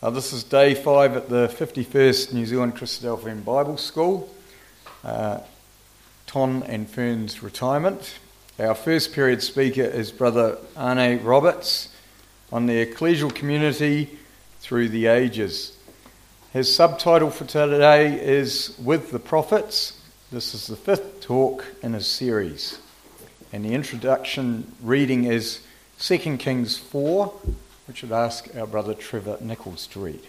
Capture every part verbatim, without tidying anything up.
Uh, this is day five at the fifty-first New Zealand Christadelphian Bible School, uh, Ton and Fern's retirement. Our first period speaker is Brother Arne Roberts on the ecclesial community through the ages. His subtitle for today is With the Prophets. This is the fifth talk in his series. And the introduction reading is Second Kings four, which I'd ask our brother Trevor Nichols to read.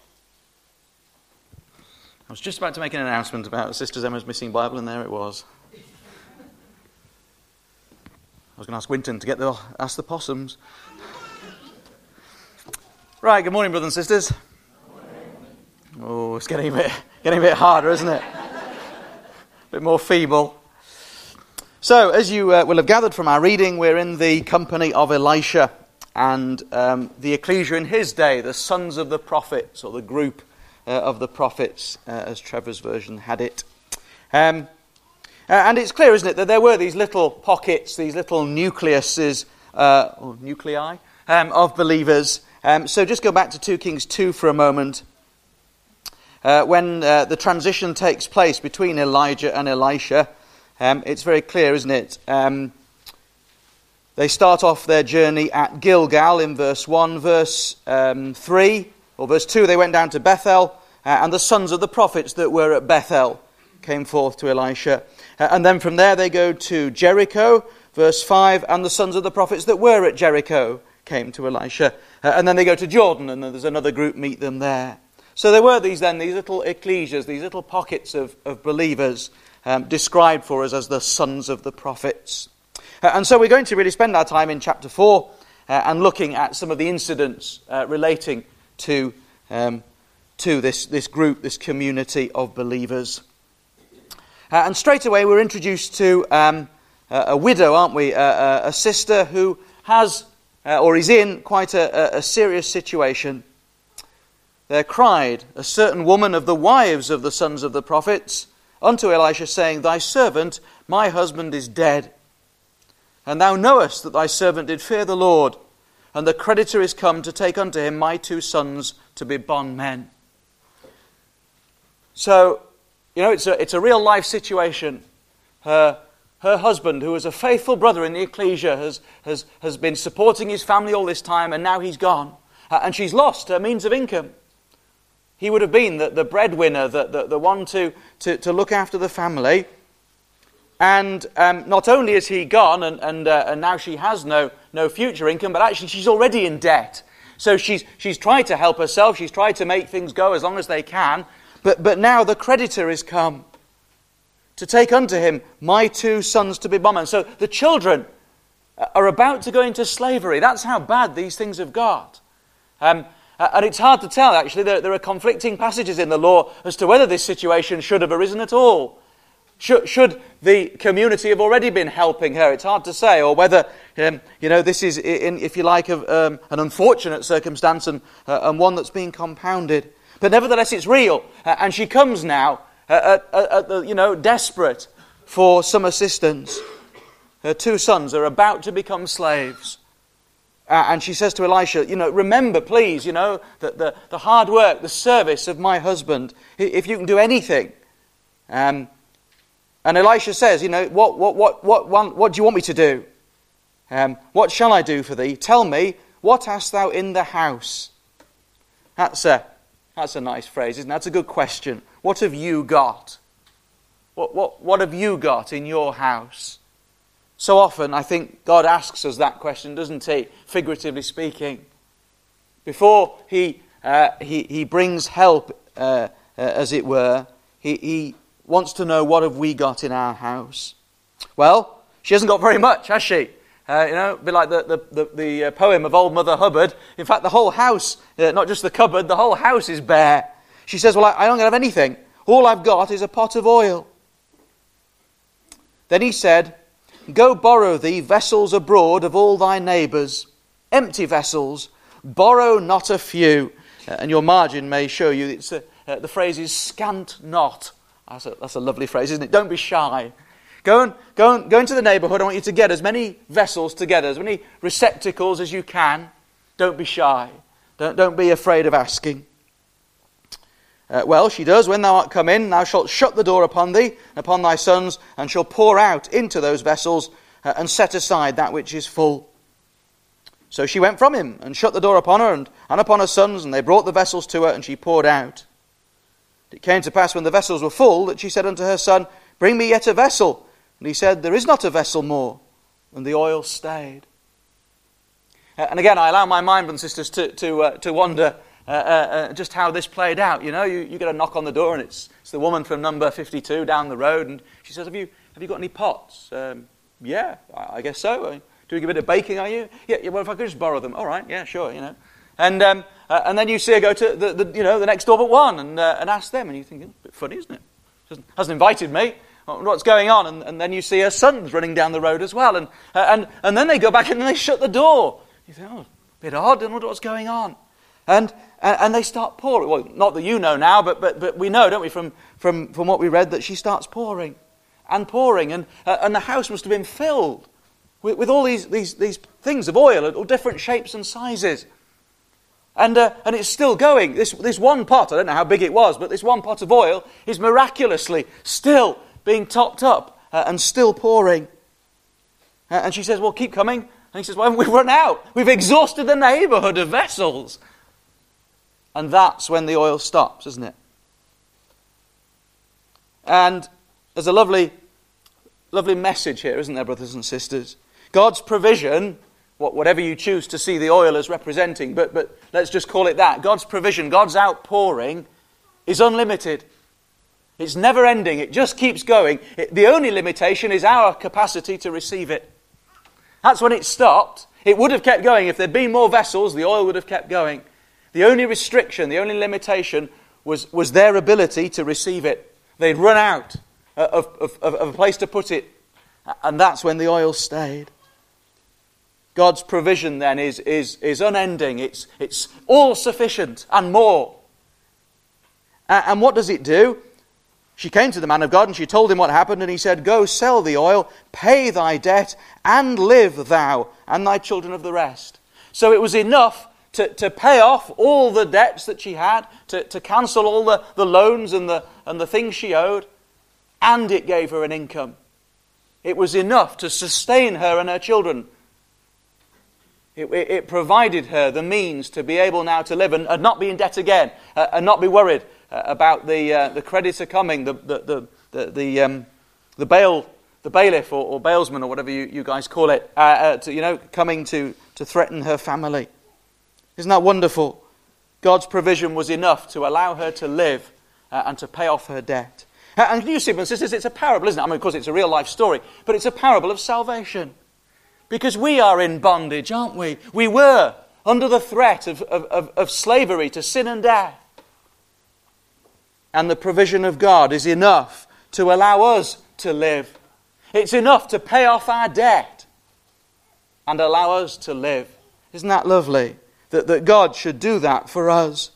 I was just about to make an announcement about Sister Emma's missing Bible, and there it was. I was going to ask Winton to get the ask the possums. Right, good morning, brothers and sisters. Oh, it's getting a bit getting a bit harder, isn't it? A bit more feeble. So, as you uh, will have gathered from our reading, we're in the company of Elisha and um, the ecclesia in his day, the sons of the prophets, or the group uh, of the prophets, uh, as Trevor's version had it. Um, uh, and it's clear, isn't it, that there were these little pockets, these little nucleuses, uh, or nuclei, um, of believers. Um, so just go back to Second Kings two for a moment. Uh, when uh, the transition takes place between Elijah and Elisha, um, it's very clear, isn't it? Um, They start off their journey at Gilgal in verse one, verse um, three, or verse two, they went down to Bethel, uh, and the sons of the prophets that were at Bethel came forth to Elisha. Uh, and then from there they go to Jericho, verse five, and the sons of the prophets that were at Jericho came to Elisha. Uh, and then they go to Jordan, and then there's another group meet them there. So there were these then, these little ecclesias, these little pockets of, of believers um, described for us as the sons of the prophets. Uh, and so we're going to really spend our time in chapter four uh, and looking at some of the incidents uh, relating to um, to this, this group, this community of believers. Uh, and straight away we're introduced to um, a, a widow, aren't we? Uh, a, a sister who has uh, or is in quite a, a serious situation. There cried a certain woman of the wives of the sons of the prophets unto Elisha, saying, Thy servant, my husband, is dead. And thou knowest that thy servant did fear the Lord, and the creditor is come to take unto him my two sons to be bondmen. So, you know, it's a it's a real life situation. Her her husband, who was a faithful brother in the ecclesia, has has has been supporting his family all this time, and now he's gone, uh, and she's lost her means of income. He would have been the, the breadwinner, the, the the one to to to look after the family. And um, not only is he gone, and and, uh, and now she has no no future income, but actually she's already in debt. So she's she's tried to help herself. She's tried to make things go as long as they can. But but now the creditor is come to take unto him my two sons to be bondmen. So the children are about to go into slavery. That's how bad these things have got. Um, and it's hard to tell, actually. There, there are conflicting passages in the law as to whether this situation should have arisen at all. Should, should the community have already been helping her? It's hard to say, or whether um, you know this is, in, if you like, of, um, an unfortunate circumstance and, uh, and one that's being compounded. But nevertheless, it's real, uh, and she comes now, uh, at, at the, you know, desperate for some assistance. Her two sons are about to become slaves, uh, and she says to Elisha, "You know, remember, please, you know, that the the hard work, the service of my husband. If you can do anything." Um, And Elisha says, you know, what what what what what, what do you want me to do? Um, what shall I do for thee? Tell me, what hast thou in the house? That's a that's a nice phrase, isn't it? That's a good question. What have you got? What what what have you got in your house? So often, I think God asks us that question, doesn't he? Figuratively speaking, before he uh, he he brings help, uh, uh, as it were, he he. wants to know, what have we got in our house? Well, she hasn't got very much, has she? Uh, you know, a bit like the, the, the, the poem of Old Mother Hubbard. In fact, the whole house, uh, not just the cupboard, the whole house is bare. She says, well, I, I don't have anything. All I've got is a pot of oil. Then he said, Go borrow thee vessels abroad of all thy neighbours, empty vessels, borrow not a few. Uh, and your margin may show you, it's a, uh, the phrase is scant not. That's a, that's a lovely phrase, isn't it? Don't be shy. Go and go and go into the neighbourhood. I want you to get as many vessels together, as many receptacles as you can. Don't be shy. Don't, don't be afraid of asking. Uh, well, she does. When thou art come in, thou shalt shut the door upon thee, and upon thy sons, and shall pour out into those vessels, uh, and set aside that which is full. So she went from him, and shut the door upon her, and, and upon her sons, and they brought the vessels to her, and she poured out. It came to pass when the vessels were full, that she said unto her son, Bring me yet a vessel. And he said, There is not a vessel more. And the oil stayed. Uh, and again, I allow my mind, brothers and sisters, to, to, uh, to wonder uh, uh, uh, just how this played out. You know, you, you get a knock on the door, and it's, it's the woman from number fifty-two down the road, and she says, Have you, have you got any pots? Um, yeah, I, I guess so. I mean, doing a bit of baking, are you? Yeah, yeah, well, if I could just borrow them. All right, yeah, sure, you know. And um, uh, and then you see her go to the, the you know the next door but one and uh, and ask them, and you're thinking, a bit funny, isn't it? Hasn't, hasn't invited me. What's going on? And, and then you see her sons running down the road as well, and uh, and and then they go back and then they shut the door. You think, oh, a bit odd. I don't know what's going on. And and, and they start pouring. Well, not that you know now, but but but we know, don't we, from from from what we read, that she starts pouring and pouring, and uh, and the house must have been filled with, with all these these these things of oil at all different shapes and sizes. And uh, and it's still going. This this one pot, I don't know how big it was, but this one pot of oil is miraculously still being topped up uh, and still pouring. Uh, and she says, well, keep coming. And he says, well, we've run out. We've exhausted the neighbourhood of vessels. And that's when the oil stops, isn't it? And there's a lovely, lovely message here, isn't there, brothers and sisters? God's provision, whatever you choose to see the oil as representing, but, but let's just call it that. God's provision, God's outpouring is unlimited. It's never ending. It just keeps going. It, the only limitation is our capacity to receive it. That's when it stopped. It would have kept going. If there'd been more vessels, the oil would have kept going. The only restriction, the only limitation was, was their ability to receive it. They'd run out of, of, of, of a place to put it. And that's when the oil stayed. God's provision then is, is, is unending. It's, it's all sufficient and more. And what does it do? She came to the man of God and she told him what happened, and he said, Go sell the oil, pay thy debt, and live thou and thy children of the rest. So it was enough to, to pay off all the debts that she had, to, to cancel all the, the loans and the, and the things she owed, and it gave her an income. It was enough to sustain her and her children. It, it, it provided her the means to be able now to live and, and not be in debt again, uh, and not be worried uh, about the uh, the creditor coming, the the the the the, um, the bail, the bailiff or, or bailsman or whatever you, you guys call it, uh, uh, to, you know, coming to to threaten her family. Isn't that wonderful? God's provision was enough to allow her to live uh, and to pay off her debt. Uh, and you see, brothers and sisters, it's a parable, isn't it? I mean, of course, it's a real life story, but it's a parable of salvation. Because we are in bondage, aren't we? We were under the threat of, of, of, of slavery to sin and death. And the provision of God is enough to allow us to live. It's enough to pay off our debt and allow us to live. Isn't that lovely? That, that God should do that for us.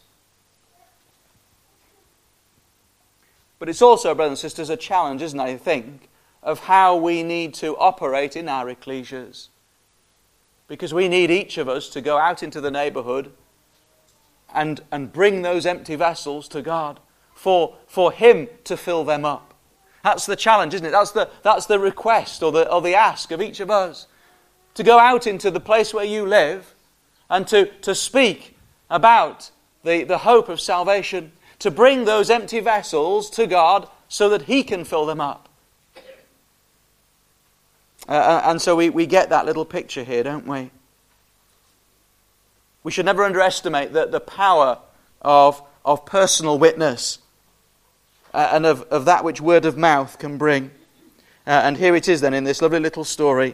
But it's also, brothers and sisters, a challenge, isn't it, I think, of how we need to operate in our ecclesias. Because we need each of us to go out into the neighbourhood and, and bring those empty vessels to God for, for Him to fill them up. That's the challenge, isn't it? That's the, that's the request or the, or the ask of each of us. To go out into the place where you live and to, to speak about the, the hope of salvation, to bring those empty vessels to God so that He can fill them up. Uh, and so we, we get that little picture here, don't we? We should never underestimate the, the power of, of personal witness uh, and of, of that which word of mouth can bring. Uh, and here it is then in this lovely little story.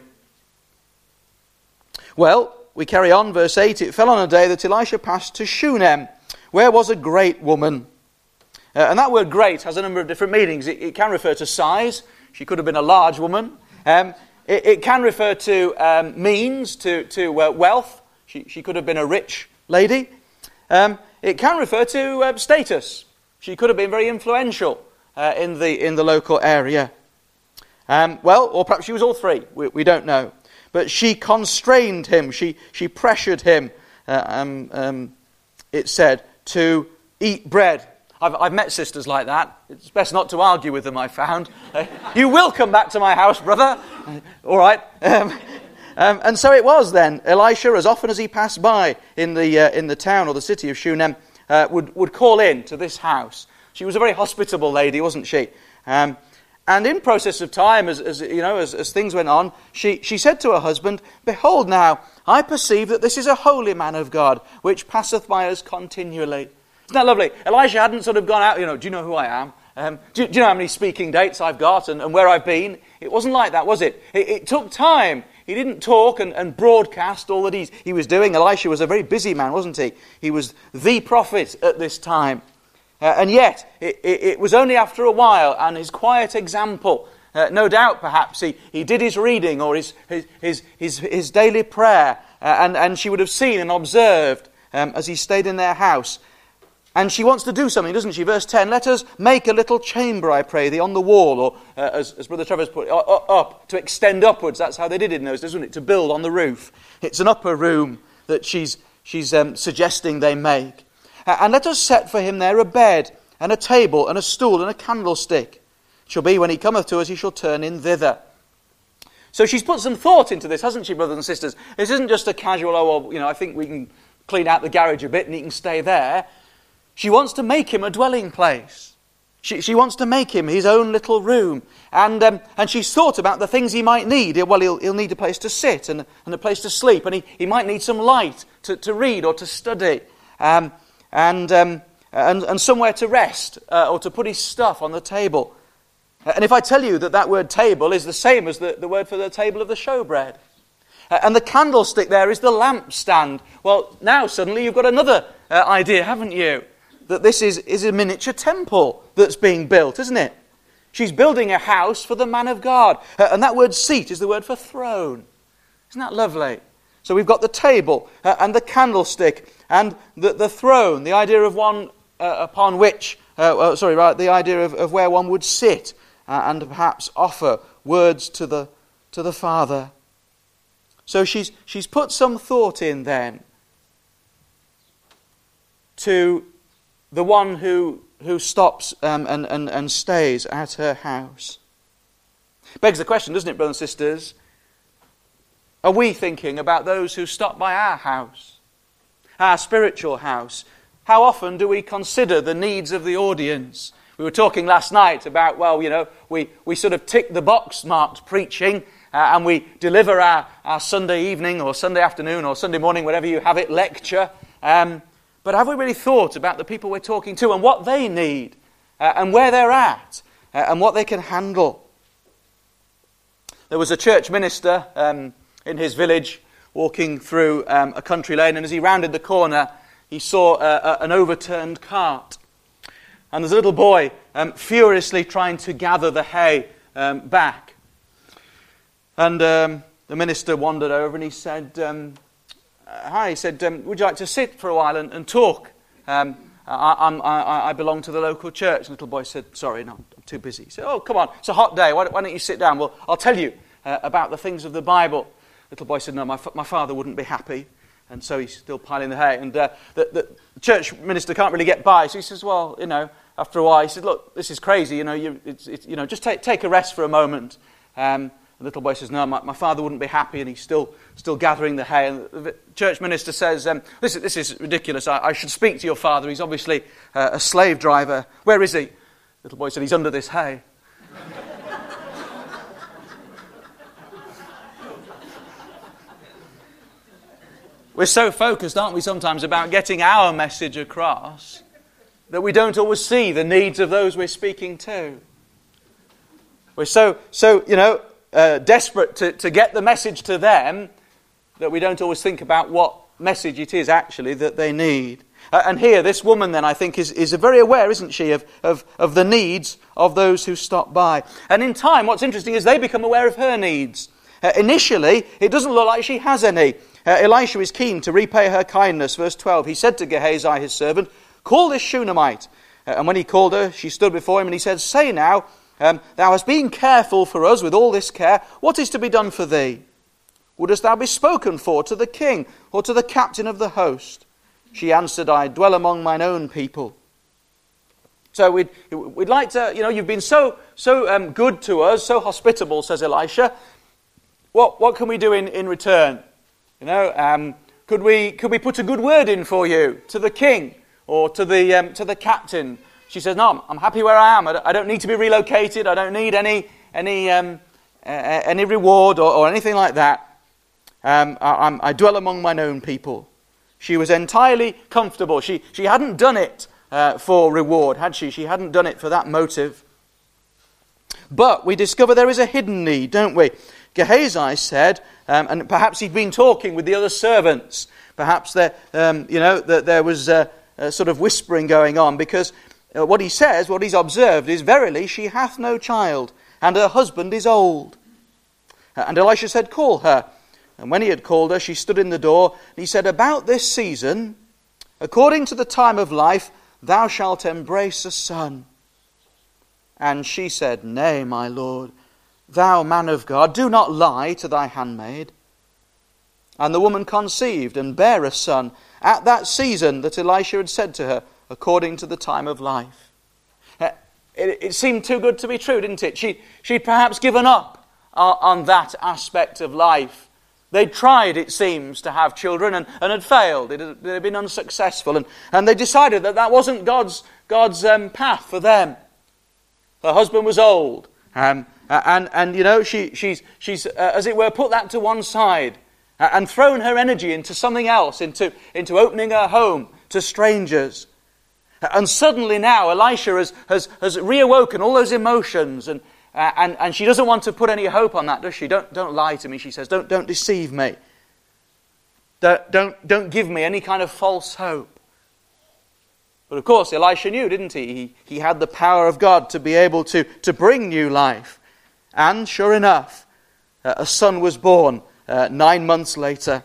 Well, we carry on, verse eight. It fell on a day that Elisha passed to Shunem, where was a great woman. Uh, and that word great has a number of different meanings. It, it can refer to size. She could have been a large woman. Um, It, it can refer to um, means, to, to uh, wealth. She, she could have been a rich lady. Um, it can refer to uh, status. She could have been very influential uh, in the in the local area. Um, well, or perhaps she was all three. We, we don't know. But she constrained him. She she pressured him. Uh, um, um, it said, to eat bread. I've, I've met sisters like that. It's best not to argue with them, I found. Uh, you will come back to my house, brother. Uh, all right. Um, um, and so it was then. Elisha, as often as he passed by in the uh, in the town or the city of Shunem, uh, would, would call in to this house. She was a very hospitable lady, wasn't she? Um, and in process of time, as, as you know, as, as things went on, she, she said to her husband, "Behold now, I perceive that this is a holy man of God, which passeth by us continually." Isn't that lovely? Elisha hadn't sort of gone out, you know, do you know who I am? Um, do, do you know how many speaking dates I've got and, and where I've been? It wasn't like that, was it? It, it took time. He didn't talk and, and broadcast all that he's, he was doing. Elisha was a very busy man, wasn't he? He was the prophet at this time. Uh, and yet, it, it, it was only after a while and his quiet example, uh, no doubt perhaps he, he did his reading or his, his, his, his, his daily prayer, uh, and, and she would have seen and observed um, as he stayed in their house. And she wants to do something, doesn't she? Verse ten, "Let us make a little chamber, I pray thee, on the wall," or uh, as, as Brother Trevor's put it, up, to extend upwards. That's how they did it in those days, wasn't it? To build on the roof. It's an upper room that she's, she's um, suggesting they make. Uh, "and let us set for him there a bed, and a table, and a stool, and a candlestick. It shall be, when he cometh to us, he shall turn in thither." So she's put some thought into this, hasn't she, brothers and sisters? This isn't just a casual, oh, well, you know, I think we can clean out the garage a bit and he can stay there. She wants to make him a dwelling place. She, she wants to make him his own little room. And um, and she's thought about the things he might need. Well, he'll, he'll need a place to sit and, and a place to sleep. And he, he might need some light to, to read or to study. Um, and, um, and, and somewhere to rest uh, or to put his stuff on the table. And if I tell you that that word table is the same as the, the word for the table of the showbread. Uh, and the candlestick there is the lampstand. Well, now suddenly you've got another uh, idea, haven't you? That this is, is a miniature temple that's being built, isn't it? She's building a house for the man of God. Uh, and that word seat is the word for throne. Isn't that lovely? So we've got the table uh, and the candlestick and the, the throne, the idea of one uh, upon which, uh, uh, sorry, right, the idea of, of where one would sit uh, and perhaps offer words to the to the Father. So she's she's put some thought in then to the one who, who stops um, and, and, and stays at her house. Begs the question, doesn't it, brothers and sisters? Are we thinking about those who stop by our house, our spiritual house? How often do we consider the needs of the audience? We were talking last night about, well, you know, we, we sort of tick the box marked preaching uh, and we deliver our, our Sunday evening or Sunday afternoon or Sunday morning, whatever you have it, lecture. Um, But have we really thought about the people we're talking to and what they need uh, and where they're at uh, and what they can handle? There was a church minister um, in his village walking through um, a country lane, and as he rounded the corner, he saw uh, an overturned cart. And there's a little boy um, furiously trying to gather the hay um, back. And um, the minister wandered over and he said, um, Uh, hi, he said, um, would you like to sit for a while and, and talk? Um, I, I'm, I, I belong to the local church. And the little boy said, sorry, no, I'm too busy. He said, oh, come on, it's a hot day. Why don't, why don't you sit down? Well, I'll tell you uh, about the things of the Bible. Little boy said, no, my, my father wouldn't be happy. And so he's still piling the hay. And uh, the, the church minister can't really get by. So he says, well, you know, after a while, he said, look, this is crazy. You know, you, it's, it's, you know, just take, take a rest for a moment. Um, The little boy says, no, my, my father wouldn't be happy, and he's still still gathering the hay. And the church minister says, um, this, this is ridiculous. I, I should speak to your father. He's obviously uh, a slave driver. Where is he? The little boy said, he's under this hay. We're so focused, aren't we, sometimes about getting our message across that we don't always see the needs of those we're speaking to. We're so, so you know, Uh, desperate to, to get the message to them that we don't always think about what message it is actually that they need. Uh, and here, this woman then, I think, is, is very aware, isn't she, of, of, of the needs of those who stop by. And in time, what's interesting is they become aware of her needs. Uh, initially, it doesn't look like she has any. Uh, Elisha is keen to repay her kindness. Verse twelve, he said to Gehazi, his servant, call this Shunammite. Uh, and when he called her, she stood before him, and he said, say now, Um, thou hast been careful for us with all this care. What is to be done for thee? Wouldest thou be spoken for to the king or to the captain of the host? She answered, I dwell among mine own people. So we'd, we'd like to, you know, you've been so so um, good to us, so hospitable, says Elisha. What what can we do in, in return? You know, um, could we could we put a good word in for you to the king or to the um, to the captain? She says, no, I'm happy where I am. I don't, I don't need to be relocated. I don't need any any um, uh, any reward or, or anything like that. Um, I, I'm, I dwell among mine own people. She was entirely comfortable. She she hadn't done it uh, for reward, had she? She hadn't done it for that motive. But we discover there is a hidden need, don't we? Gehazi said, um, and perhaps he'd been talking with the other servants. Perhaps there, um, you know, that there was a, a sort of whispering going on, because uh, what he says, what he's observed is, verily she hath no child, and her husband is old. And Elisha said, call her. And when he had called her, she stood in the door. And he said, about this season, according to the time of life, thou shalt embrace a son. And she said, nay, my lord, thou man of God, do not lie to thy handmaid. And the woman conceived and bare a son at that season that Elisha had said to her, according to the time of life. It, it seemed too good to be true, didn't it? She, she'd perhaps given up on, on that aspect of life. They'd tried, it seems, to have children and, and had failed. It had, it had been unsuccessful. And, and they decided that that wasn't God's, God's um, path for them. Her husband was old. Um, and, and, you know, she, she's, she's uh, as it were, put that to one side uh, and thrown her energy into something else, into, into opening her home to strangers. And suddenly now Elisha has, has, has reawoken all those emotions, and, uh, and, and she doesn't want to put any hope on that, does she? Don't, don't lie to me, she says. Don't, don't deceive me. Don't, don't, don't give me any kind of false hope. But of course, Elisha knew, didn't he? He, he had the power of God to be able to, to bring new life. And sure enough, uh, a son was born uh, nine months later.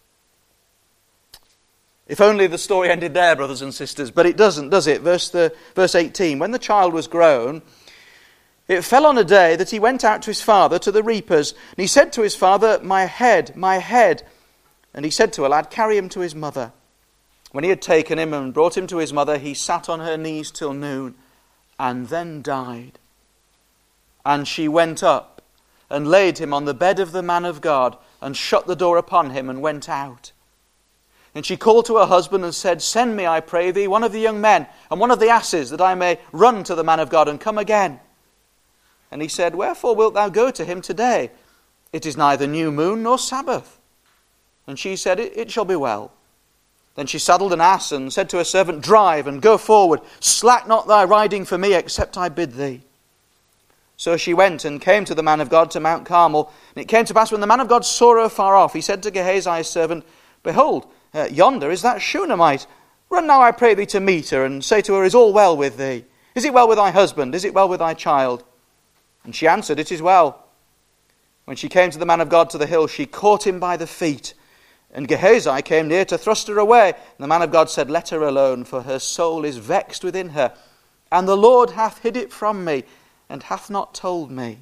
If only the story ended there, brothers and sisters. But it doesn't, does it? Verse, the, verse eighteen, when the child was grown, it fell on a day that he went out to his father to the reapers. And he said to his father, my head, my head. And he said to a lad, carry him to his mother. When he had taken him and brought him to his mother, he sat on her knees till noon, and then died. And she went up and laid him on the bed of the man of God, and shut the door upon him, and went out. And she called to her husband and said, send me, I pray thee, one of the young men, and one of the asses, that I may run to the man of God, and come again. And he said, wherefore wilt thou go to him today? It is neither new moon nor Sabbath. And she said, it, it shall be well. Then she saddled an ass and said to her servant, drive and go forward. Slack not thy riding for me, except I bid thee. So she went and came to the man of God to Mount Carmel. And it came to pass, when the man of God saw her far off, he said to Gehazi his servant, behold, uh, yonder is that Shunammite. Run now, I pray thee, to meet her, and say to her, is all well with thee? Is it well with thy husband? Is it well with thy child? And she answered, it is well. When she came to the man of God to the hill, she caught him by the feet. And Gehazi came near to thrust her away. And the man of God said, let her alone, for her soul is vexed within her. And the Lord hath hid it from me, and hath not told me.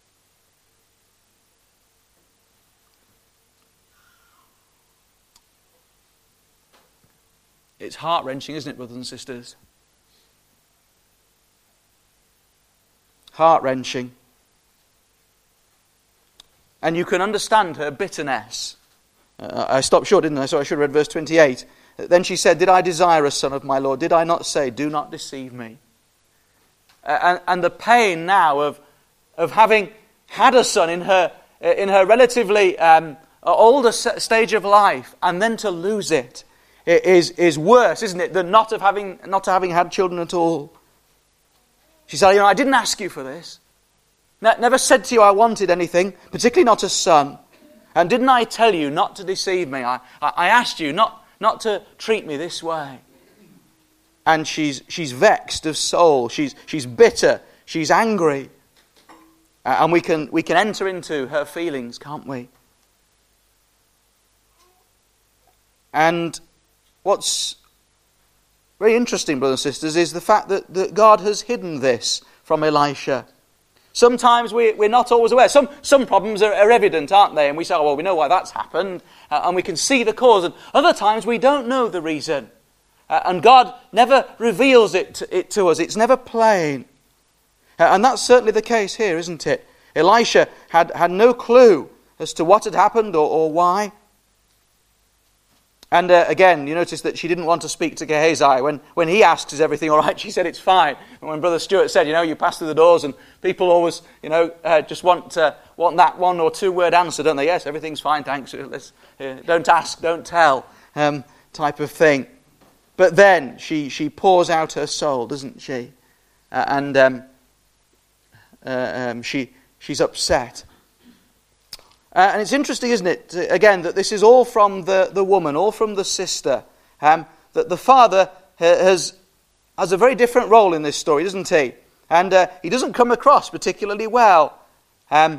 It's heart-wrenching, isn't it, brothers and sisters? Heart-wrenching. And you can understand her bitterness. Uh, I stopped short, didn't I? So I should have read verse twenty-eight. Then she said, did I desire a son of my Lord? Did I not say, do not deceive me? Uh, and, and the pain now of, of having had a son in her, in her relatively um, older stage of life, and then to lose it, is, is worse, isn't it, than not, of having, not having had children at all. She said, you know, I didn't ask you for this. Ne- never said to you I wanted anything, particularly not a son. And didn't I tell you not to deceive me? I, I asked you not, not to treat me this way. And she's she's vexed of soul. She's she's bitter. She's angry. Uh, and we can we can enter into her feelings, can't we? And what's very interesting, brothers and sisters, is the fact that, that God has hidden this from Elisha. Sometimes we, we're not always aware. Some some problems are, are evident, aren't they? And we say, oh, well, we know why that's happened, uh, and we can see the cause. And other times we don't know the reason. Uh, and God never reveals it to, it to us. It's never plain. Uh, and that's certainly the case here, isn't it? Elisha had, had no clue as to what had happened or, or why. And uh, again, you notice that she didn't want to speak to Gehazi. When, when he asked, is everything all right? She said, it's fine. And when Brother Stuart said, you know, you pass through the doors and people always, you know, uh, just want uh, want that one or two word answer, don't they? Yes, everything's fine, thanks. Let's, uh, don't ask, don't tell, um, type of thing. But then she, she pours out her soul, doesn't she? Uh, and um, uh, um, she she's upset. Uh, and it's interesting, isn't it, again, that this is all from the, the woman, all from the sister. Um, that the father has, has a very different role in this story, doesn't he? And uh, he doesn't come across particularly well. Um,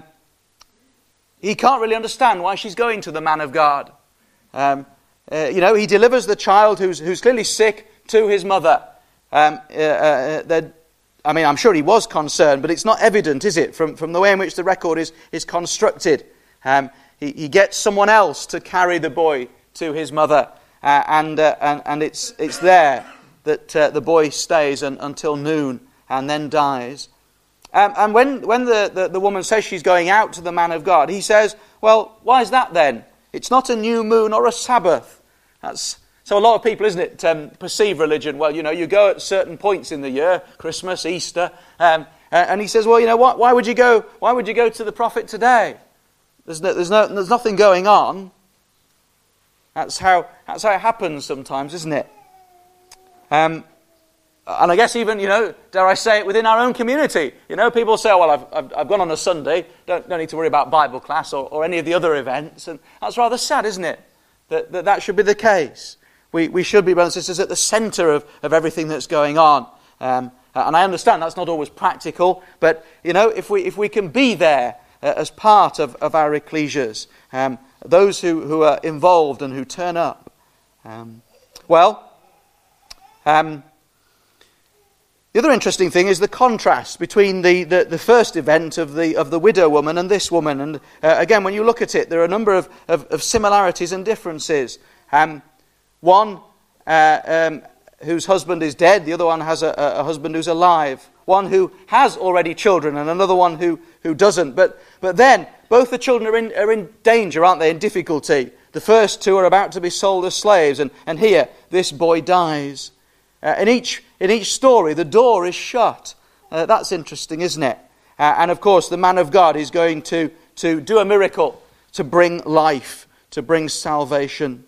he can't really understand why she's going to the man of God. Um, uh, you know, he delivers the child who's, who's clearly sick to his mother. Um, uh, uh, I mean, I'm sure he was concerned, but it's not evident, is it, from, from the way in which the record is, is constructed. Um, he, he gets someone else to carry the boy to his mother, uh, and, uh, and and it's it's there that uh, the boy stays un, until noon and then dies. Um, and when when the, the, the woman says she's going out to the man of God, he says, well, why is that then? It's not a new moon or a Sabbath. That's so a lot of people, isn't it, um, perceive religion. Well, you know, you go at certain points in the year, Christmas, Easter, um, and he says, well, you know what? Why would you go? Why would you go to the prophet today? There's no, there's no, there's nothing going on. That's how that's how it happens sometimes, isn't it? Um, and I guess even, you know, dare I say it, within our own community, you know, people say, oh, well, I've, I've I've gone on a Sunday, don't don't need to worry about Bible class or, or any of the other events, and that's rather sad, isn't it? That that, that should be the case. We we should be, brothers and sisters, at the centre of, of everything that's going on. Um, and I understand that's not always practical, but you know, if we if we can be there. Uh, as part of, of our ecclesias, um, those who, who are involved and who turn up. Um, well, um, the other interesting thing is the contrast between the, the, the first event of the of the widow woman and this woman. And uh, again, when you look at it, there are a number of, of, of similarities and differences. Um, one uh, um, whose husband is dead, the other one has a, a husband who's alive. One who has already children and another one who, who doesn't. But but then, both the children are in, are in danger, aren't they, in difficulty. The first two are about to be sold as slaves, and, and here, this boy dies. Uh, in each in each story, the door is shut. Uh, that's interesting, isn't it? Uh, and of course, the man of God is going to, to do a miracle, to bring life, to bring salvation.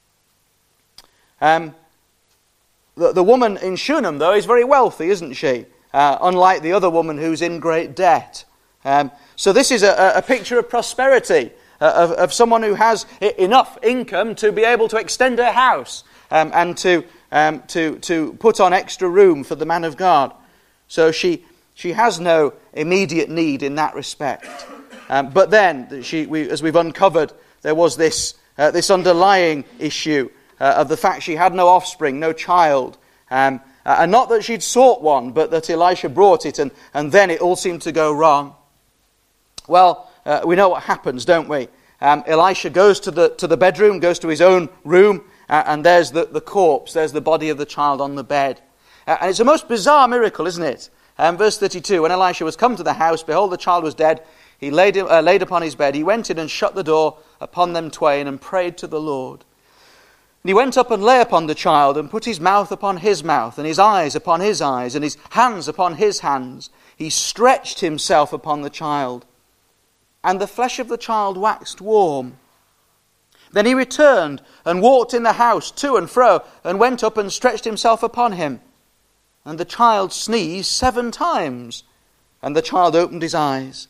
Um, the, the woman in Shunem, though, is very wealthy, isn't she? Uh, unlike the other woman who's in great debt. Um, so this is a, a picture of prosperity, uh, of, of someone who has I- enough income to be able to extend her house um, and to, um, to, to put on extra room for the man of God. So she she has no immediate need in that respect. Um, but then, she, we, as we've uncovered, there was this, uh, this underlying issue uh, of the fact she had no offspring, no child. Um, Uh, and not that she'd sought one, but that Elisha brought it, and, and then it all seemed to go wrong. Well, uh, we know what happens, don't we? Um, Elisha goes to the to the bedroom, goes to his own room, uh, and there's the, the corpse, there's the body of the child on the bed. Uh, and it's a most bizarre miracle, isn't it? Um, verse thirty-two, when Elisha was come to the house, behold, the child was dead. He laid, him, uh, laid upon his bed. He went in and shut the door upon them twain, and prayed to the Lord. And he went up and lay upon the child, and put his mouth upon his mouth, and his eyes upon his eyes, and his hands upon his hands. He stretched himself upon the child, and the flesh of the child waxed warm. Then he returned, and walked in the house to and fro, and went up and stretched himself upon him. And the child sneezed seven times, and the child opened his eyes.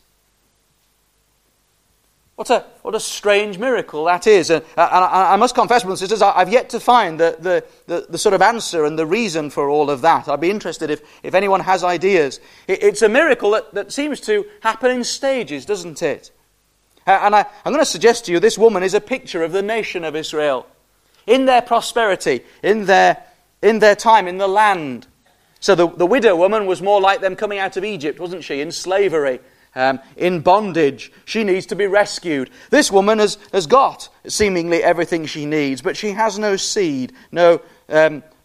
What a what a strange miracle that is. And, and I, I must confess, brothers and sisters, I've yet to find the, the, the, the sort of answer and the reason for all of that. I'd be interested if, if anyone has ideas. It, it's a miracle that, that seems to happen in stages, doesn't it? Uh, and I, I'm going to suggest to you this woman is a picture of the nation of Israel. In their prosperity, in their, in their time, in the land. So the, the widow woman was more like them coming out of Egypt, wasn't she, in slavery. Um, in bondage. She needs to be rescued. This woman has, has got seemingly everything she needs, but she has no seed, no um,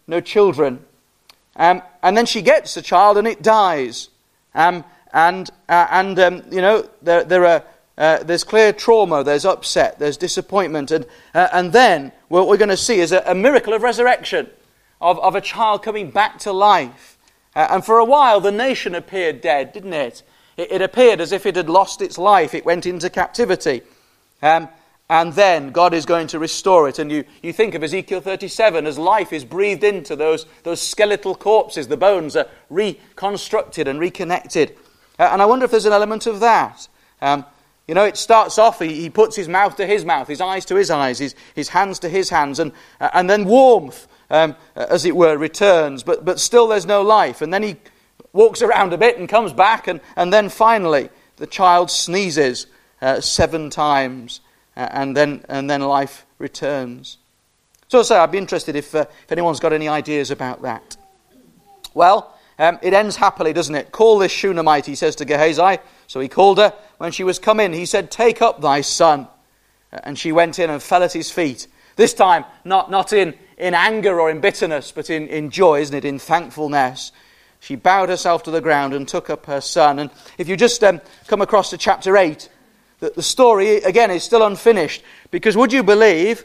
no children. Um, and then she gets a child and it dies. Um, and, uh, and um, you know, there, there are, uh, there's clear trauma, there's upset, there's disappointment. And, uh, and then what we're going to see is a, a miracle of resurrection, of, of a child coming back to life. Uh, and for a while, the nation appeared dead, didn't it? it? It appeared as if it had lost its life. It went into captivity. Um, and then God is going to restore it. And you, you think of Ezekiel thirty-seven as life is breathed into those, those skeletal corpses. The bones are reconstructed and reconnected. Uh, and I wonder if there's an element of that. Um, you know, it starts off, he, he puts his mouth to his mouth, his eyes to his eyes, his, his hands to his hands, and, uh, and then warmth, um, as it were, returns. But, but still there's no life. And then he walks around a bit and comes back. And, and then finally, the child sneezes uh, seven times. Uh, and then and then life returns. So, so I'd be interested if, uh, if anyone's got any ideas about that. Well, um, it ends happily, doesn't it? Call this Shunammite, he says to Gehazi. So he called her. When she was come in, he said, take up thy son. Uh, and she went in and fell at his feet. This time, not, not in, in anger or in bitterness, but in, in joy, isn't it? In thankfulness. She bowed herself to the ground and took up her son. And if you just um, come across to chapter eight, that the story, again, is still unfinished. Because would you believe,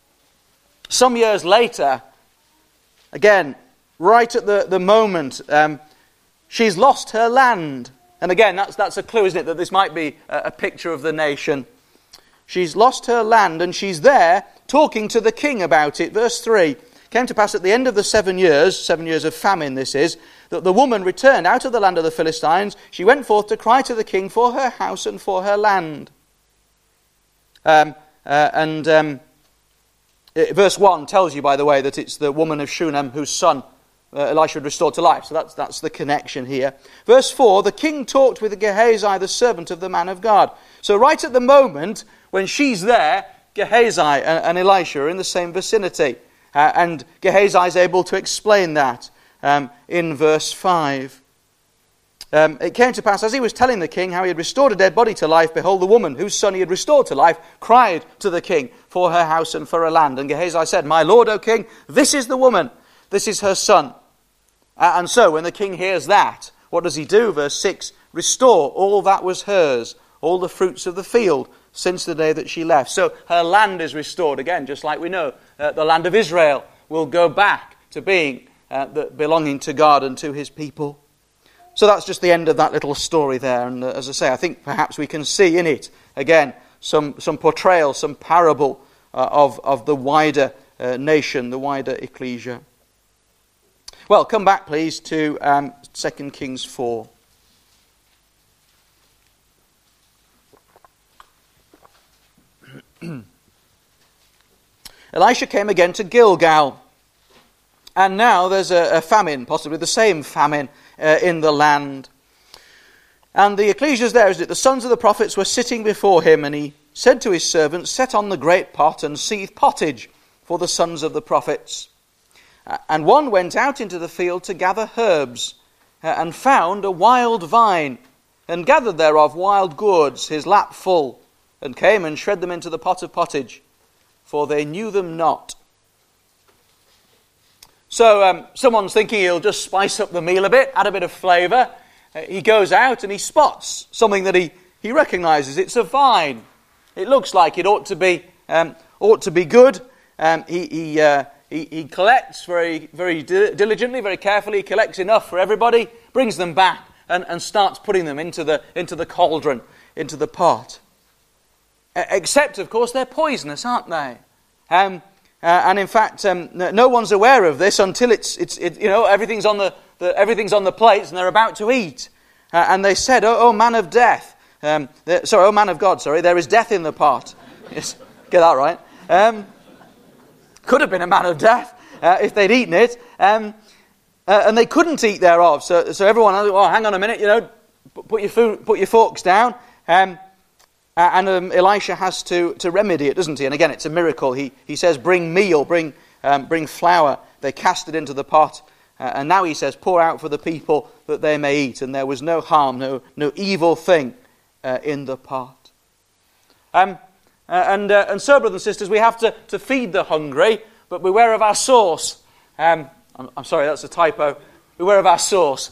some years later, again, right at the, the moment, um, she's lost her land. And again, that's that's a clue, isn't it, that this might be a, a picture of the nation. She's lost her land, and she's there talking to the king about it. Verse three, came to pass at the end of the seven years, seven years of famine this is, that the woman returned out of the land of the Philistines. She went forth to cry to the king for her house and for her land. Um, uh, and um, it, verse one tells you, by the way, that it's the woman of Shunem whose son uh, Elisha had restored to life. So that's, that's the connection here. Verse four, the king talked with Gehazi, the servant of the man of God. So right at the moment, when she's there, Gehazi and, and Elisha are in the same vicinity. Uh, and Gehazi is able to explain that. Um, in verse five. Um, it came to pass, as he was telling the king how he had restored a dead body to life, behold, the woman whose son he had restored to life cried to the king for her house and for her land. And Gehazi said, my lord, O king, this is the woman, this is her son. Uh, and so when the king hears that, what does he do? Verse six, restore all that was hers, all the fruits of the field, since the day that she left. So her land is restored again, just like we know uh, the land of Israel will go back to being Uh, that belonging to God and to his people. So that's just the end of that little story there. And uh, as I say, I think perhaps we can see in it, again, some, some portrayal, some parable uh, of, of the wider uh, nation, the wider ecclesia. Well, come back, please, to um, Second Kings four. Elisha came again to Gilgal. And now there's a, a famine, possibly the same famine uh, in the land. And the ecclesia's there, isn't it? The sons of the prophets were sitting before him, and he said to his servants, set on the great pot and seethe pottage for the sons of the prophets. Uh, and one went out into the field to gather herbs, uh, and found a wild vine, and gathered thereof wild gourds, his lap full, and came and shred them into the pot of pottage, for they knew them not. So um, someone's thinking he'll just spice up the meal a bit, add a bit of flavour. Uh, he goes out and he spots something that he, he recognises. It's a vine. It looks like it ought to be um, ought to be good. Um, he he, uh, he he collects very very diligently, very carefully. He collects enough for everybody, brings them back, and, and starts putting them into the into the cauldron, into the pot. Uh, except, of course, they're poisonous, aren't they? Um, Uh, and in fact, um, no one's aware of this until it's, it's it, you know, everything's on the, the everything's on the plates and they're about to eat. Uh, and they said, "Oh, oh man of death, um, there, sorry, oh man of God, sorry, there is death in the pot." Yes, get that right. Um, could have been a man of death uh, if they'd eaten it, um, uh, and they couldn't eat thereof. So, so everyone, oh, hang on a minute, you know, put your food, put your forks down. Um, Uh, and um, Elisha has to, to remedy it, doesn't he? And again, it's a miracle. He he says, bring meal, bring um, bring flour. They cast it into the pot. Uh, and now he says, pour out for the people that they may eat. And there was no harm, no no evil thing uh, in the pot. Um, uh, and uh, and so, brothers and sisters, we have to, to feed the hungry, but beware of our source. Um, I'm, I'm sorry, that's a typo. Beware of our source.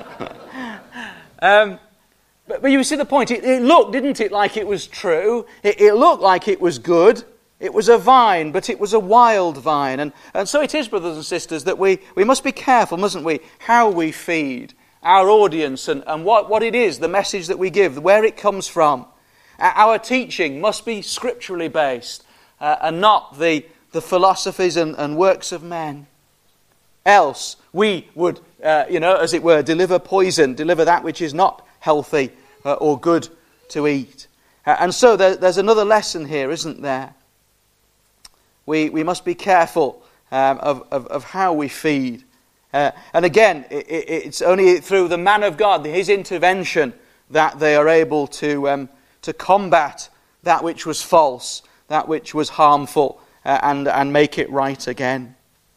um, but, but you see the point. It, it looked, didn't it, like it was true. It, it looked like it was good. It was a vine, but it was a wild vine. And, and so it is, brothers and sisters, that we, we must be careful, mustn't we, how we feed our audience and, and what, what it is, the message that we give, where it comes from. Our teaching must be scripturally based uh, and not the, the philosophies and, and works of men. Else we would, uh, you know, as it were, deliver poison, deliver that which is not healthy uh, or good to eat. Uh, and so there, there's another lesson here, isn't there? We, we must be careful um, of, of, of how we feed. Uh, and again, it, it, it's only through the man of God, his intervention, that they are able to, um, to combat that which was false, that which was harmful, uh, and, and make it right again.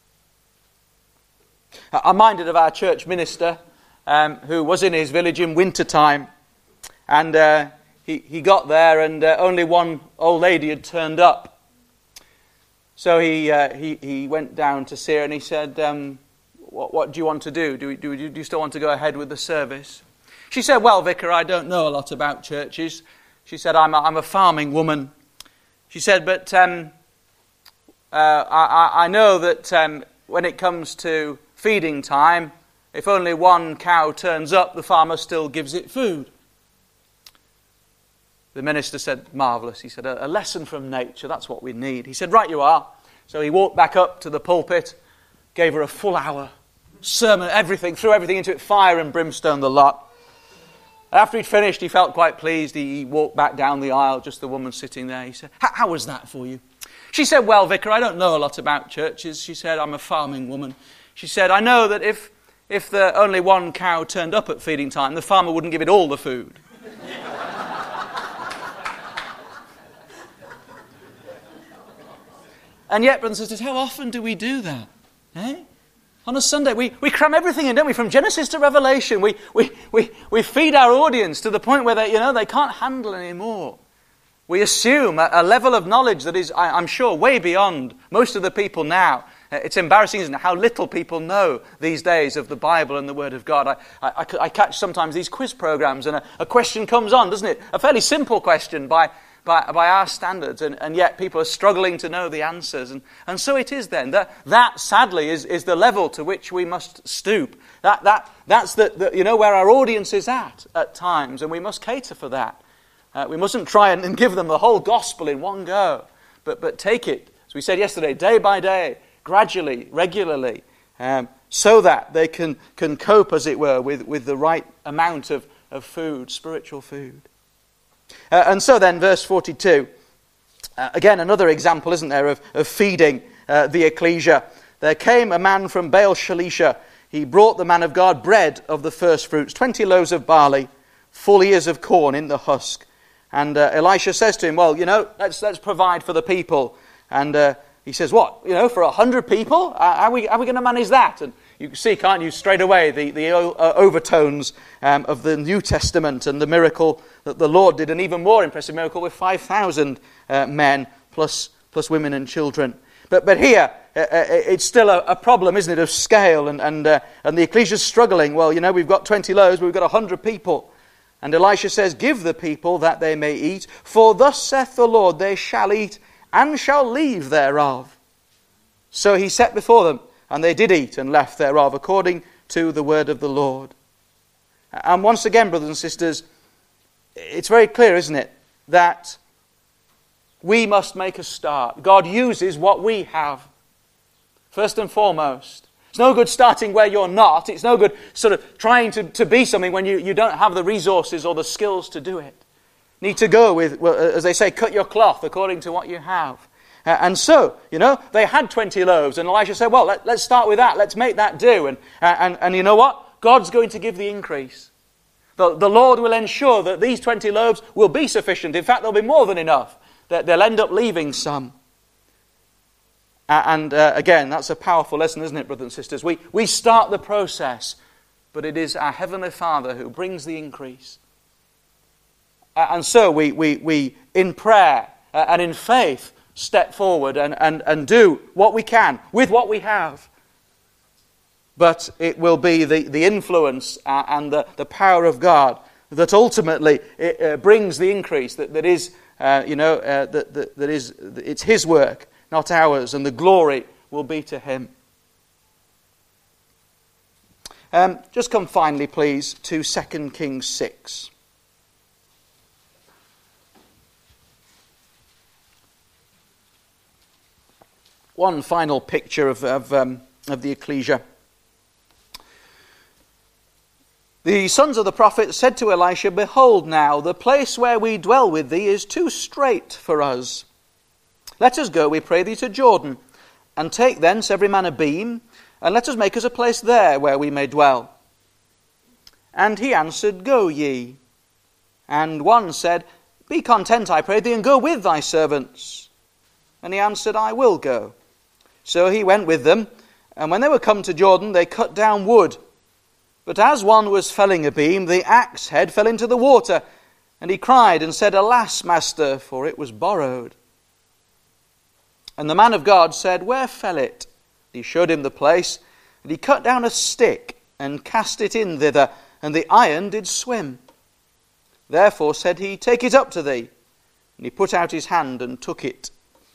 I'm minded of our church minister um, who was in his village in winter time, and uh, he, he got there and uh, only one old lady had turned up. So he, uh, he he went down to see her and he said, um, what, what do you want to do? Do, do, do you still want to go ahead with the service? She said, well, Vicar, I don't know a lot about churches. She said, I'm a, I'm a farming woman. She said, but um, uh, I, I know that um, when it comes to feeding time, if only one cow turns up, the farmer still gives it food. The minister said, marvellous. He said, a lesson from nature, that's what we need. He said, right you are. So he walked back up to the pulpit, gave her a full hour, sermon, everything, threw everything into it, fire and brimstone, the lot. After he'd finished, he felt quite pleased. He walked back down the aisle, just the woman sitting there. He said, how was that for you? She said, well, Vicar, I don't know a lot about churches. She said, I'm a farming woman. She said, I know that if, if the only one cow turned up at feeding time, the farmer wouldn't give it all the food. And yet, brothers and sisters, how often do we do that? Eh? On a Sunday, we, we cram everything in, don't we? From Genesis to Revelation, we, we, we, we feed our audience to the point where they, you know, they can't handle anymore. We assume a, a level of knowledge that is, I, I'm sure, way beyond most of the people now. It's embarrassing, isn't it, how little people know these days of the Bible and the Word of God. I, I, I catch sometimes these quiz programs and a, a question comes on, doesn't it? A fairly simple question by... By, by our standards, and, and yet people are struggling to know the answers. And, and so it is then. That, that sadly, is, is the level to which we must stoop. That, that, that's the, the, you know, where our audience is at, at times, and we must cater for that. Uh, we mustn't try and, and give them the whole gospel in one go, but, but take it, as we said yesterday, day by day, gradually, regularly, um, so that they can, can cope, as it were, with, with the right amount of, of food, spiritual food. Uh, and so then, verse forty-two, uh, again, another example, isn't there, of, of feeding uh, the ecclesia. There came a man from Baal Shalisha. He brought the man of God bread of the first fruits, twenty loaves of barley, full ears of corn in the husk. And uh, Elisha says to him, well, you know, let's let's provide for the people. And uh, he says, what, you know, for a hundred people? Uh, how are we, how are we going to manage that? And you can see, can't you, straight away, the, the uh, overtones um, of the New Testament and the miracle that the Lord did, an even more impressive miracle with five thousand uh, men plus plus women and children. But but here, uh, it's still a, a problem, isn't it, of scale, and and, uh, and the ecclesia's struggling. Well, you know, we've got twenty loaves, but we've got one hundred people. And Elisha says, give the people that they may eat, for thus saith the Lord, they shall eat and shall leave thereof. So he set before them, and they did eat and left thereof, according to the word of the Lord. And once again, brothers and sisters, it's very clear, isn't it, that we must make a start. God uses what we have, first and foremost. It's no good starting where you're not. It's no good sort of trying to, to be something when you, you don't have the resources or the skills to do it. Need to go with, well, as they say, cut your cloth according to what you have. Uh, and so, you know, they had twenty loaves, and Elisha said, well, let, let's start with that. Let's make that do. And, uh, and, and you know what? God's going to give the increase. The, the Lord will ensure that these twenty loaves will be sufficient. In fact, there'll be more than enough. That they'll end up leaving some. Uh, and uh, again, that's a powerful lesson, isn't it, brothers and sisters? We, we start the process, but it is our Heavenly Father who brings the increase. Uh, and so we, we, we in prayer uh, and in faith, step forward and, and, and do what we can with what we have. but it will be the, the influence uh, and the, the power of God that ultimately it, uh, brings the increase, that, that is, uh, you know, uh, that, that, that is, it's His work, not ours, and the glory will be to Him. Um, just come finally, please, to Second Kings six. One final picture of, of, um, of the ecclesia. The sons of the prophet said to Elisha, "Behold now, the place where we dwell with thee is too strait for us. Let us go, we pray thee, to Jordan, and take thence every man a beam, and let us make us a place there where we may dwell." And he answered, "Go ye." And one said, "Be content, I pray thee, and go with thy servants." And he answered, "I will go." So he went with them, and when they were come to Jordan, they cut down wood. But as one was felling a beam, the axe head fell into the water, and he cried and said, "Alas, master, for it was borrowed." And the man of God said, "Where fell it?" He showed him the place, and he cut down a stick, and cast it in thither, and the iron did swim. Therefore said he, "Take it up to thee." And he put out his hand and took it.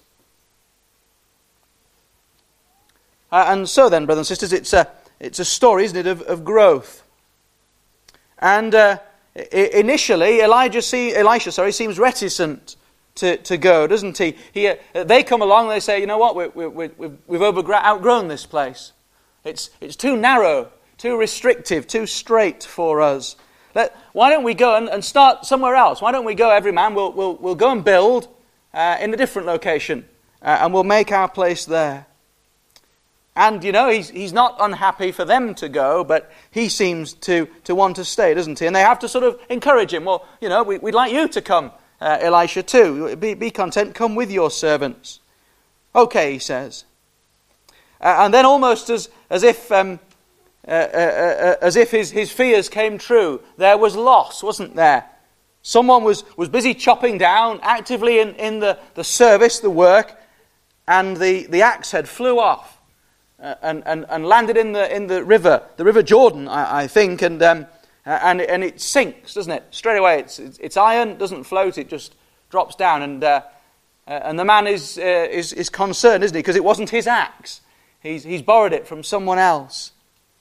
Uh, and so then, brothers and sisters, it's a, it's a story, isn't it, of, of growth. And uh, initially, Elijah see, Elisha sorry, seems reticent to, to go, doesn't he? he uh, they come along and they say, "You know what, we, we, we, we've overgrown, outgrown this place. It's, it's too narrow, too restrictive, too straight for us. Let, why don't we go and, and start somewhere else? Why don't we go, every man, we'll, we'll, we'll go and build uh, in a different location, uh, and we'll make our place there." And, you know, he's, he's not unhappy for them to go, but he seems to, to want to stay, doesn't he? And they have to sort of encourage him. "Well, you know, we, we'd like you to come, uh, Elisha, too. Be, be content, come with your servants." "Okay," he says. Uh, and then almost as, as if, um, uh, uh, uh, as if his, his fears came true, there was loss, wasn't there? Someone was, was busy chopping down, actively in, in the, the service, the work, and the, the axe head flew off. Uh, and, and, and landed in the in the river, the River Jordan, I, I think, and um, and and it sinks, doesn't it? Straight away, it's it's, it's iron, doesn't float, it just drops down, and uh, uh, and the man is uh, is is concerned, isn't he? Because it wasn't his axe; he's he's borrowed it from someone else.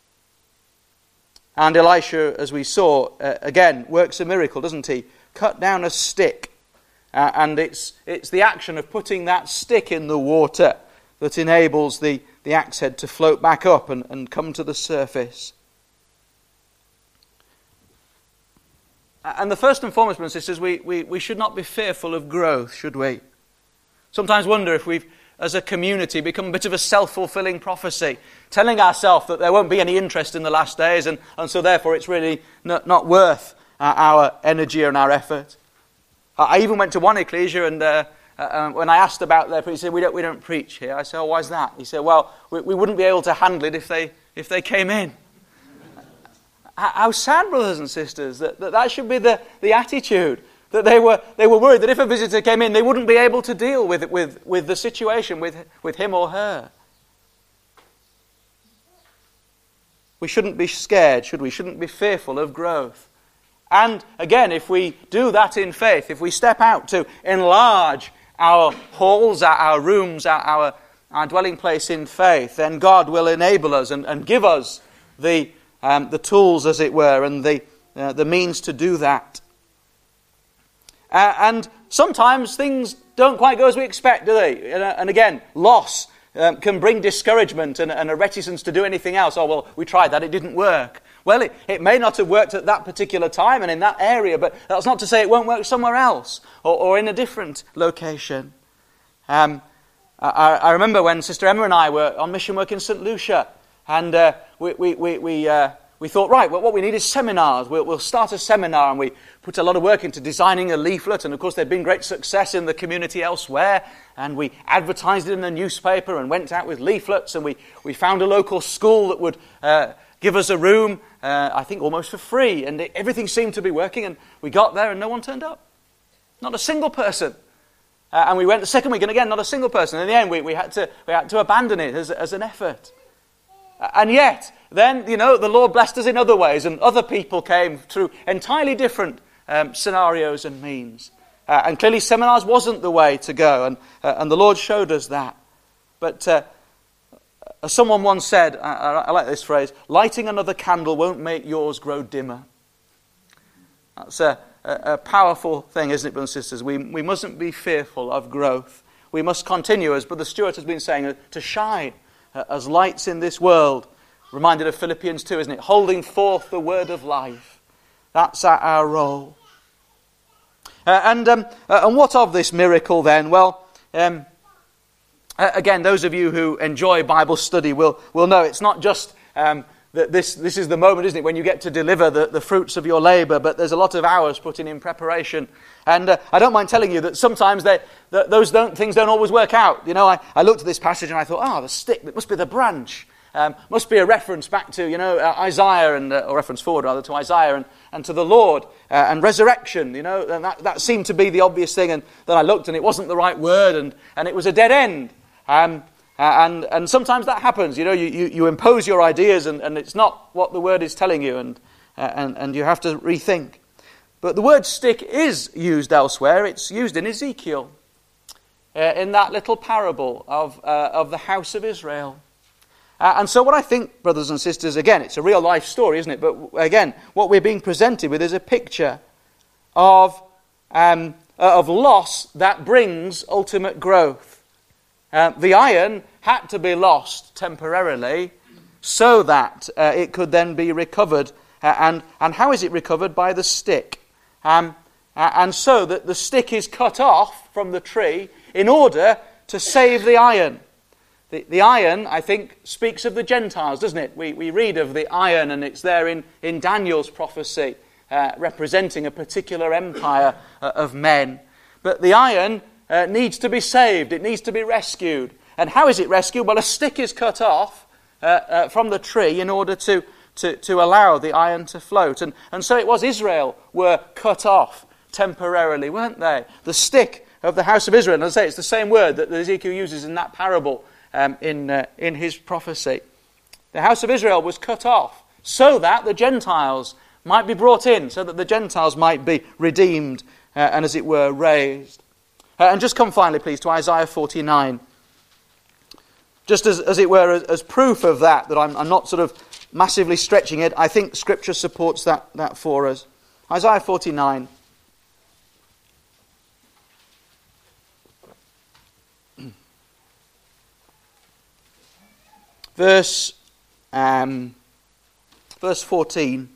And Elisha, as we saw, uh, again works a miracle, doesn't he? Cut down a stick, uh, and it's it's the action of putting that stick in the water that enables the the axe head to float back up and, and come to the surface. And the first and foremost, brothers and sisters, we, we, we should not be fearful of growth, should we? Sometimes wonder if we've, as a community, become a bit of a self-fulfilling prophecy, telling ourselves that there won't be any interest in the last days, and, and so therefore it's really not, not worth uh, our energy and our effort. I even went to one ecclesia, and uh, Uh, when I asked about their preaching, he said, we don't, we don't preach here. I said, "Oh, why's that?" He said, "Well, we, we wouldn't be able to handle it if they if they came in." How sad, brothers and sisters, that that, that should be the, the attitude. That they were they were worried that if a visitor came in, they wouldn't be able to deal with with with the situation, with with him or her. We shouldn't be scared, should we? Shouldn't be fearful of growth. And again, if we do that in faith, if we step out to enlarge our halls, our, our rooms, our, our our dwelling place in faith, then God will enable us and, and give us the um, the tools, as it were, and the uh, the means to do that. Uh, and sometimes things don't quite go as we expect, do they? And, uh, and again, loss um, can bring discouragement and, and a reticence to do anything else. Oh, well, we tried that, it didn't work. Well, it, it may not have worked at that particular time and in that area, but that's not to say it won't work somewhere else or, or in a different location. Um, I, I remember when Sister Emma and I were on mission work in Saint Lucia, and uh, we we we we, uh, we thought, right, well, what we need is seminars. We'll, we'll start a seminar, and we put a lot of work into designing a leaflet, and of course there'd been great success in the community elsewhere, and we advertised it in the newspaper and went out with leaflets, and we, we found a local school that would uh, give us a room, uh, I think almost for free, and it, everything seemed to be working, and we got there and no one turned up. Not a single person. Uh, and we went the second week, and again, not a single person. In the end, we, we had to we had to abandon it as, as an effort. Uh, and yet, then, you know, the Lord blessed us in other ways, and other people came through entirely different um, scenarios and means. Uh, and clearly seminars wasn't the way to go, and, uh, and the Lord showed us that. But uh, as someone once said, I, I like this phrase, lighting another candle won't make yours grow dimmer. That's a, a, a powerful thing, isn't it, brothers and sisters? We, we mustn't be fearful of growth. We must continue, as Brother Stuart has been saying, uh, to shine uh, as lights in this world. Reminded of Philippians two, isn't it? Holding forth the word of life. That's our, our role. Uh, and um, uh, and what of this miracle then? Well, um, uh, again, those of you who enjoy Bible study will will know it's not just um, that this this is the moment, isn't it, when you get to deliver the, the fruits of your labour, but there's a lot of hours put in in preparation. And uh, I don't mind telling you that sometimes they, that those don't, things don't always work out. You know, I, I looked at this passage and I thought, oh, the stick, that must be the branch. Um, must be a reference back to, you know, uh, Isaiah, and uh, or reference forward rather to Isaiah and, and to the Lord uh, and resurrection, you know, and that, that seemed to be the obvious thing. And then I looked and it wasn't the right word, and, and it was a dead end. Um, and and sometimes that happens, you know, you, you, you impose your ideas and, and it's not what the word is telling you, and, uh, and, and you have to rethink. But the word stick is used elsewhere. It's used in Ezekiel, uh, in that little parable of uh, of the house of Israel. Uh, and so what I think, brothers and sisters, again, it's a real life story, isn't it? But again, what we're being presented with is a picture of, um, uh, of loss that brings ultimate growth. Uh, the iron had to be lost temporarily so that uh, it could then be recovered. Uh, and, and how is it recovered? By the stick. Um, uh, and so that the stick is cut off from the tree in order to save the iron. The, the iron, I think, speaks of the Gentiles, doesn't it? We, we read of the iron, and it's there in, in Daniel's prophecy, uh, representing a particular empire uh, of men. But the iron uh, needs to be saved. It needs to be rescued. And how is it rescued? Well, a stick is cut off uh, uh, from the tree in order to, to, to allow the iron to float. And, and so it was Israel were cut off temporarily, weren't they? The stick of the house of Israel. And as I say, it's the same word that Ezekiel uses in that parable. Um, in uh, in his prophecy. The house of Israel was cut off so that the Gentiles might be brought in, so that the Gentiles might be redeemed uh, and, as it were, raised. Uh, and just come finally, please, to Isaiah forty-nine. Just as, as it were, as, as proof of that, that I'm, I'm not sort of massively stretching it, I think Scripture supports that, that for us. Isaiah forty-nine. Verse, um, verse fourteen,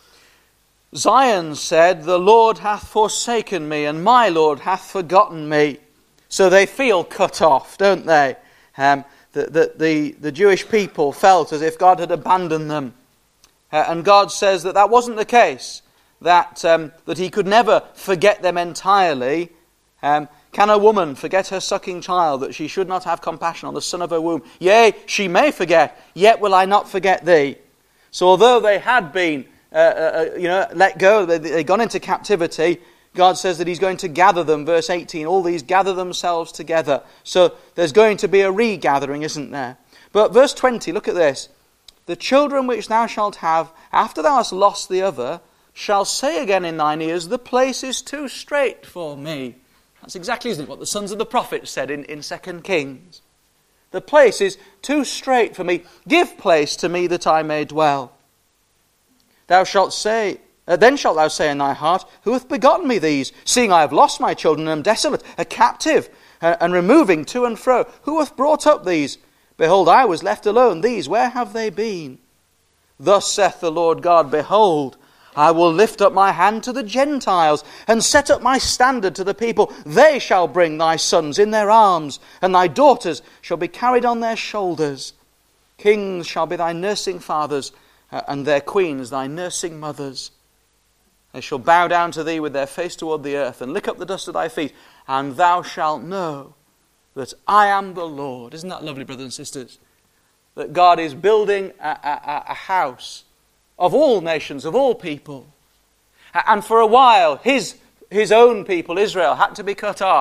Zion said, the Lord hath forsaken me, and my Lord hath forgotten me. So they feel cut off, don't they? Um, the, the, the, the Jewish people felt as if God had abandoned them. Uh, and God says that that wasn't the case, that, um, that he could never forget them entirely. Um, Can a woman forget her sucking child, that she should not have compassion on the son of her womb? Yea, she may forget, yet will I not forget thee. So although they had been, uh, uh, you know, let go, they, they'd gone into captivity, God says that he's going to gather them, verse eighteen, all these gather themselves together. So there's going to be a regathering, isn't there? But verse twenty, look at this. The children which thou shalt have, after thou hast lost the other, shall say again in thine ears, the place is too strait for me. That's exactly, isn't it, what the sons of the prophets said in, in Second Kings. The place is too strait for me. Give place to me that I may dwell. Thou shalt say, uh, then shalt thou say in thy heart, who hath begotten me these? Seeing I have lost my children and am desolate, a captive, uh, and removing to and fro. Who hath brought up these? Behold, I was left alone. These, where have they been? Thus saith the Lord God, behold, I will lift up my hand to the Gentiles, and set up my standard to the people. They shall bring thy sons in their arms, and thy daughters shall be carried on their shoulders. Kings shall be thy nursing fathers, and their queens thy nursing mothers. They shall bow down to thee with their face toward the earth, and lick up the dust of thy feet, and thou shalt know that I am the Lord. Isn't that lovely, brothers and sisters? That God is building a, a, a house of all nations, of all people. And for a while, his, his own people, Israel, had to be cut off.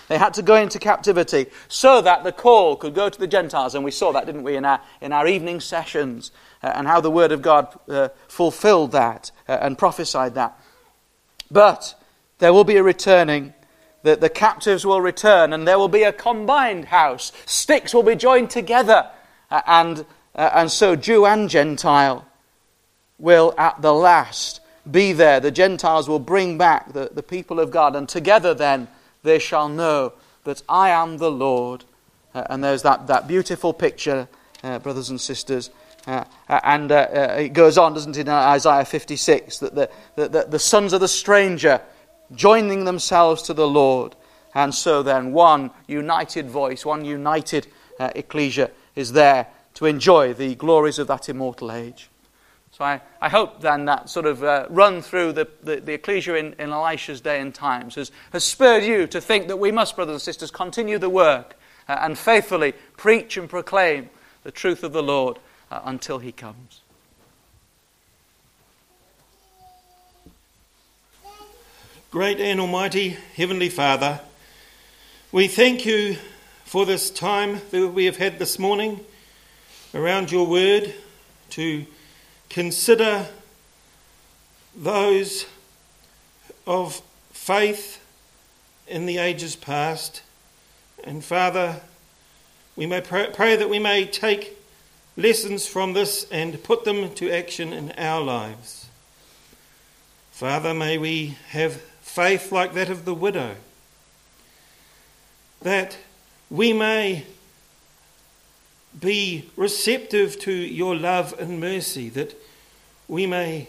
They had to go into captivity so that the call could go to the Gentiles. And we saw that, didn't we, in our, in our evening sessions, uh, and how the Word of God uh, fulfilled that uh, and prophesied that. But there will be a returning. The, the captives will return, and there will be a combined house. Sticks will be joined together, uh, and, uh, and so Jew and Gentile will at the last be there. The Gentiles will bring back the, the people of God, and together then they shall know that I am the Lord. Uh, and there's that, that beautiful picture, uh, brothers and sisters. Uh, and uh, uh, it goes on, doesn't it, in Isaiah fifty-six, that the, the, the, the sons of the stranger joining themselves to the Lord. And so then one united voice, one united uh, ecclesia is there to enjoy the glories of that immortal age. So I, I hope then that sort of uh, run through the, the, the ecclesia in, in Elisha's day and times has, has spurred you to think that we must, brothers and sisters, continue the work uh, and faithfully preach and proclaim the truth of the Lord uh, until he comes. Great and almighty Heavenly Father, we thank you for this time that we have had this morning around your word to consider those of faith in the ages past. And Father, we may pray, pray that we may take lessons from this and put them to action in our lives. Father, may we have faith like that of the widow, that we may be receptive to your love and mercy, that we may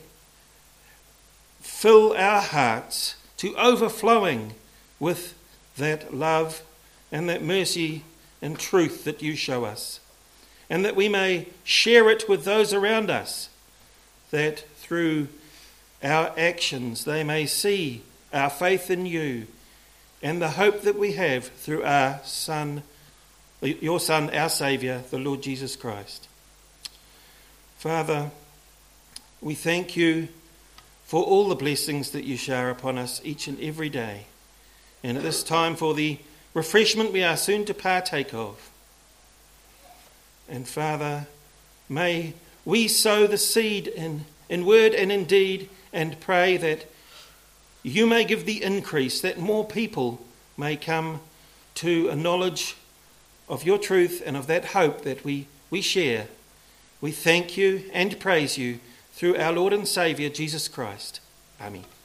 fill our hearts to overflowing with that love and that mercy and truth that you show us, and that we may share it with those around us, that through our actions they may see our faith in you and the hope that we have through our Son, your Son, our Saviour, the Lord Jesus Christ. Father, we thank you for all the blessings that you shower upon us each and every day, and at this time for the refreshment we are soon to partake of. And Father, may we sow the seed in, in word and in deed, and pray that you may give the increase, that more people may come to a knowledge of your truth and of that hope that we, we share. We thank you and praise you through our Lord and Saviour, Jesus Christ. Amen.